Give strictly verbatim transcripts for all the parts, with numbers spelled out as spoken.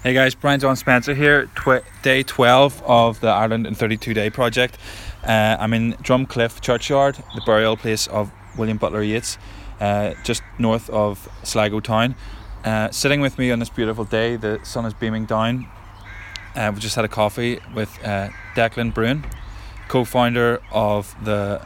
Hey guys, Brian John Spencer here, tw- day twelve of the Ireland in thirty-two day project. Uh, I'm in Drumcliff Churchyard, the burial place of William Butler Yeats, uh, just north of Sligo town. Uh, sitting with me on this beautiful day, the sun is beaming down. Uh, we just had a coffee with uh, Declan Bruin, co-founder of the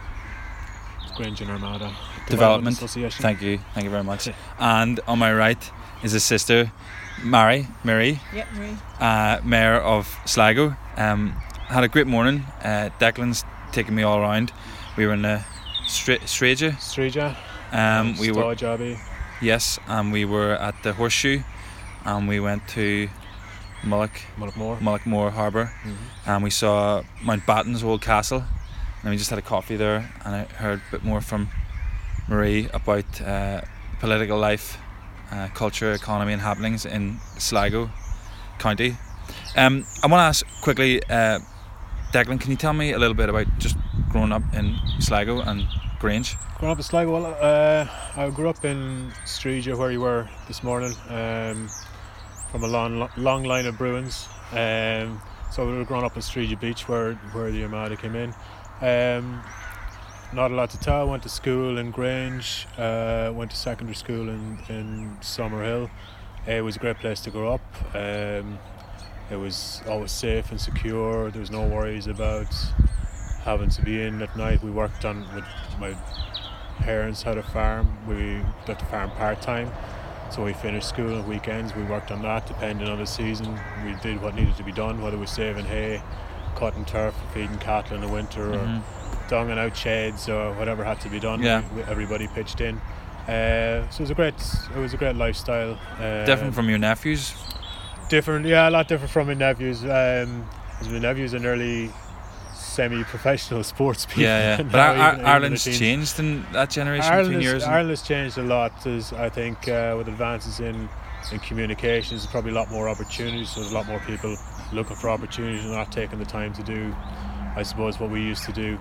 Grange and Armada Development, Development Association. Thank you, thank you very much. And on my right is his sister, Mary, Mary, Yep, Marie. uh, Mayor of Sligo. Um, had a great morning. Uh, Declan's taking me all around. We were in the Stra- Straja. Streja. Um, we were Jobby. yes, and we were at the Horseshoe, and we went to Mullock Mullockmore. Mullockmore Harbour, Mm-hmm. and we saw Mountbatten's old castle. And we just had a coffee there, and I heard a bit more from Marie about uh, political life, uh, culture, economy, and happenings in Sligo County. Um, I want to ask quickly, uh, Declan, can you tell me a little bit about just growing up in Sligo and Grange? Growing up in Sligo, well, uh, I grew up in Streja, where you were this morning, um, from a long, long line of Bruins. Um, so we were growing up in Streja Beach, where where the Armada came in. Um, not a lot to tell. Went to school in Grange, uh, went to secondary school in, in Summerhill. It was a great place to grow up. Um, it was always safe and secure. There was no worries about having to be in at night. We worked on, with my parents had a farm. We got the farm part-time. So we finished school on weekends. We worked on that depending on the season. We did what needed to be done, whether it was saving hay, cutting turf, feeding cattle in the winter, Mm-hmm. or dunging out sheds, or whatever had to be done. Yeah. We, everybody pitched in. Uh, so it was a great, it was a great lifestyle. Uh, Different from your nephews? different, yeah, a lot different from my nephews. Um, 'cause my nephews are nearly semi-professional sports people. Yeah, yeah. now, But Ar- even- Ar- even Ireland's the teens. changed in that generation Ireland between has, yours. and- Ireland has changed a lot. There's, I think, uh, with advances in, in communications, there's probably a lot more opportunities. So there's a lot more people looking for opportunities and not taking the time to do, I suppose, what we used to do.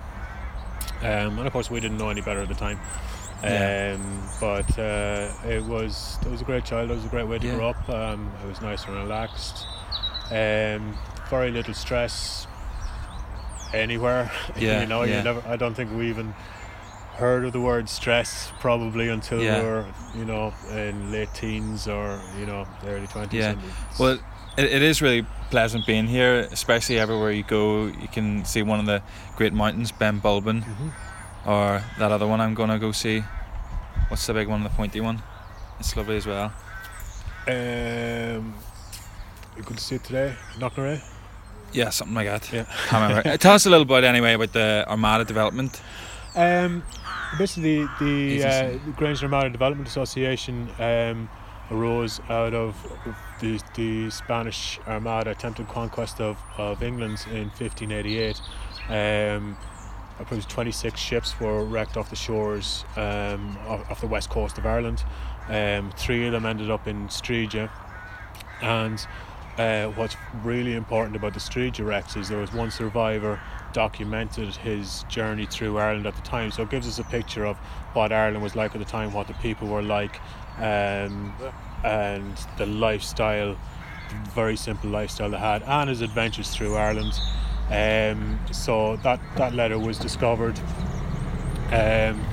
Um, and of course, we didn't know any better at the time. Yeah. Um, but uh, it was it was a great child. It was a great way to Yeah. grow up. Um, it was nice and relaxed. Um, very little stress anywhere. Yeah, you know, yeah. you never. I don't think we even heard of the word stress probably until Yeah. we were, you know, in late teens or you know early twenties. Yeah. Well, it, it is really pleasant being here, especially everywhere you go. You can see one of the great mountains, Ben Bulben, Mm-hmm. or that other one I'm going to go see. What's the big one, the pointy one? It's lovely as well. Um, you could see it today, Knocknarea. Yeah, something like that. Yeah. Can't remember. Uh, Tell us a little bit anyway about the Armada development. Um, basically, the Easy uh, say. the Grange and Armada Development Association um, arose out of the the Spanish Armada attempted conquest of, of England in fifteen eighty-eight. Um, I suppose twenty-six ships were wrecked off the shores um, of, of the west coast of Ireland. Um, three of them ended up in Streja, and uh, what's really important about the Streja wrecks is there was one survivor documented his journey through Ireland at the time, so it gives us a picture of what Ireland was like at the time, what the people were like, um, and the lifestyle, the very simple lifestyle they had, and his adventures through Ireland. Um, so that, that letter was discovered um,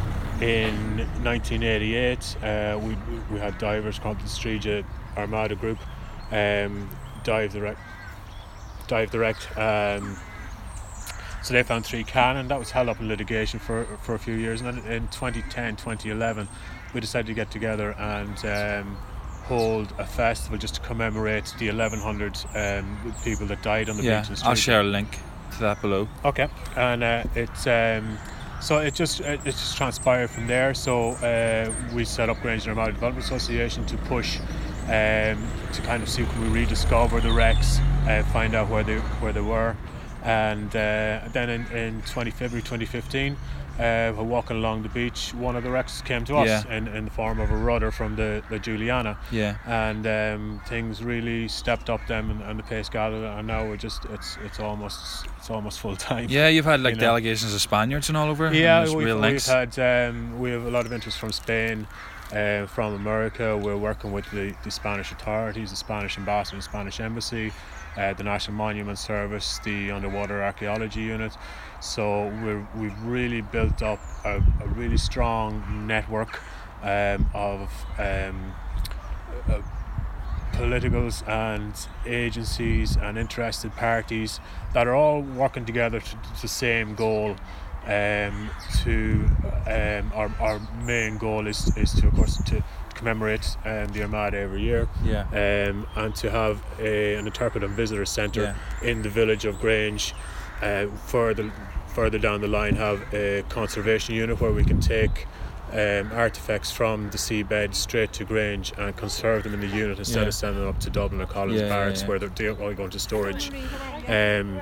in nineteen eighty-eight. Uh, we we had divers called the Streja Armada Group um, dive the wreck, dive the wreck. Um, so they found three cannon. That was held up in litigation for for a few years, and then in twenty ten, twenty eleven, we decided to get together and um, hold a festival just to commemorate the eleven hundred um, people that died on the Yeah, beach in I'll Streja. share a link to that below. Okay, and uh, it's um, so it just it, it just transpired from there. So uh, we set up Grange and Armada Development Association to push um, to kind of see can we rediscover the wrecks, uh, find out where they where they were, and uh, then in, in twenty February twenty fifteen. Uh, we're walking along the beach. One of the wrecks came to us Yeah. in, in the form of a rudder from the, the Juliana, Yeah. and um, things really stepped up then, and, and the pace gathered, and now we're just it's it's almost it's almost full time. Yeah, you've had like You know. delegations of Spaniards and all over. and Yeah, there's we've, real we've links. had um, we have a lot of interest from Spain, uh, from America. We're working with the, the Spanish authorities, the Spanish ambassador, the Spanish embassy, uh, the National Monument Service, the Underwater Archaeology Unit. So we're, we've really built up a, a really strong network um, of um, uh, politicals and agencies and interested parties that are all working together to, to the same goal. Um, to um, our, our main goal is, is to of course to commemorate um, the Armada every year, yeah. um, and to have a, an interpretive visitor centre yeah. in the village of Grange. Uh, further further down the line, have a conservation unit where we can take um, artefacts from the seabed straight to Grange and conserve them in the unit instead yeah. of sending them up to Dublin or Collins yeah, Barracks yeah, yeah. where they're all going to storage. Um,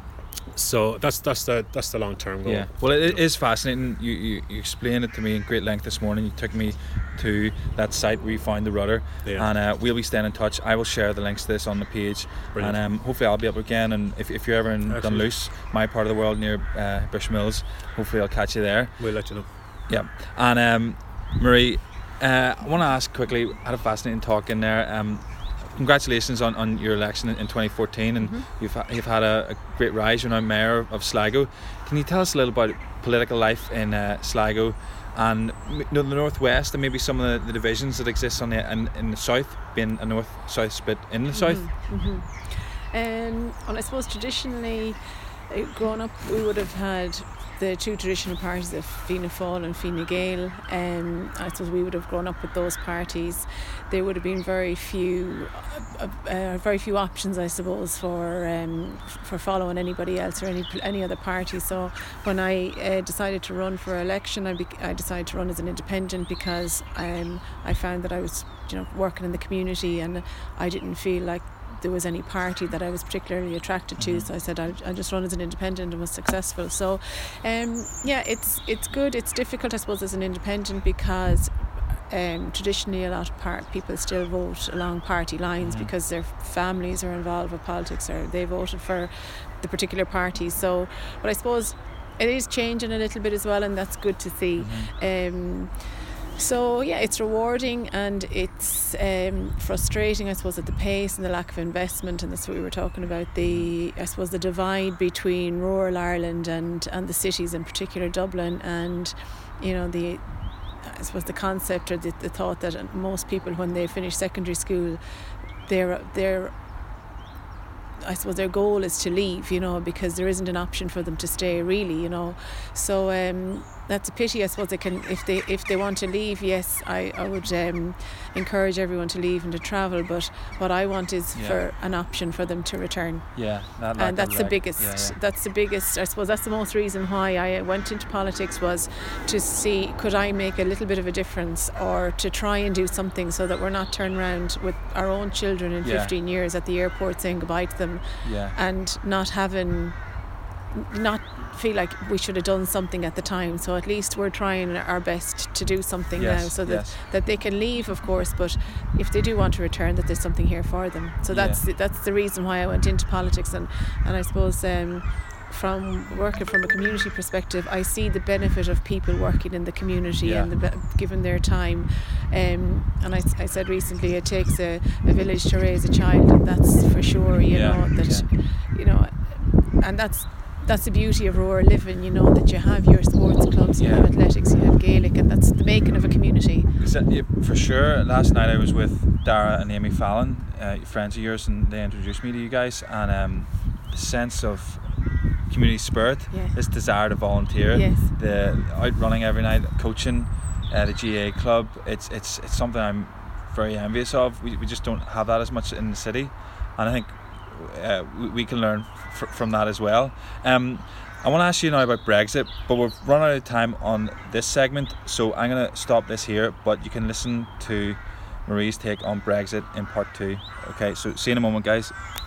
So that's that's the that's the long term goal. Yeah. Well, it is fascinating. You, you you explained it to me in great length this morning. You took me to that site where you found the rudder, yeah. and uh, we'll be staying in touch. I will share the links to this on the page, Brilliant. and um, hopefully I'll be up again. And if, if you're ever in Excellent. Dunluce, my part of the world near uh, Bushmills, hopefully I'll catch you there. We'll let you know. Yeah. And um, Marie, uh, I want to ask quickly. I had a fascinating talk in there. Um, Congratulations on, on your election in, in twenty fourteen, and mm-hmm. you've ha- you've had a, a great rise. You're now mayor of Sligo. Can you tell us a little about political life in uh, Sligo and you know, the northwest, and maybe some of the, the divisions that exist on the in, in the south, being a north-south split in the south? Mm-hmm. Mm-hmm. Um, well, I suppose traditionally, uh, growing up, we would have had the two traditional parties of Fianna Fáil and Fine Gael. Um, I suppose we would have grown up with those parties. There would have been very few, uh, uh, very few options, I suppose, for um, for following anybody else or any any other party. So when I uh, decided to run for election, I, be- I decided to run as an independent because um, I found that I was, you know, working in the community, and I didn't feel like there was any party that I was particularly attracted to. Mm-hmm. So I said I'll, I'll just run as an independent, and was successful. So um, yeah, it's it's good. It's difficult, I suppose, as an independent because um, traditionally a lot of part people still vote along party lines mm-hmm. because their families are involved with politics or they voted for the particular party. So, but I suppose it is changing a little bit as well, and that's good to see. Mm-hmm. Um, So yeah, it's rewarding and it's um, frustrating, I suppose, at the pace and the lack of investment, and that's what we were talking about. The I suppose the divide between rural Ireland and, and the cities, in particular Dublin, and you know the I suppose the concept or the, the thought that most people, when they finish secondary school, they're they're I suppose their goal is to leave, you know, because there isn't an option for them to stay, really, you know. So um, that's a pity, I suppose. They can, if they if they want to leave, yes, I, I would um, encourage everyone to leave and to travel. But what I want is yeah. for an option for them to return. Yeah, that, and that's the like, biggest. Yeah, yeah. That's the biggest. I suppose that's the most reason why I went into politics, was to see could I make a little bit of a difference, or to try and do something so that we're not turning around with our own children in yeah. fifteen years at the airport saying goodbye to them. Yeah. And not having, not feel like we should have done something at the time. So at least we're trying our best to do something yes, now, so that, yes. that they can leave, of course, but if they do want to return, that there's something here for them. So that's yeah. the, that's the reason why I went into politics, and, and I suppose um, from working from a community perspective, I see the benefit of people working in the community yeah. and the, given their time. Um, and I, I said recently, it takes a, a village to raise a child, and that's for sure. You yeah. know that, yeah. you know, and that's that's the beauty of rural living. You know that you have your sports clubs, you yeah. have athletics, you have Gaelic, and that's the making of a community. Yeah, for sure. Last night I was with Dara and Amy Fallon, uh, friends of yours, and they introduced me to you guys, and um, the sense of community spirit, yeah. this desire to volunteer, yes. the out running every night, coaching at a G A club, it's it's it's something I'm very envious of. We we just don't have that as much in the city, and I think uh, we, we can learn f- from that as well. Um, I want to ask you now about Brexit, but we've run out of time on this segment, so I'm going to stop this here, but you can listen to Marie's take on Brexit in part two. Okay, so see you in a moment, guys.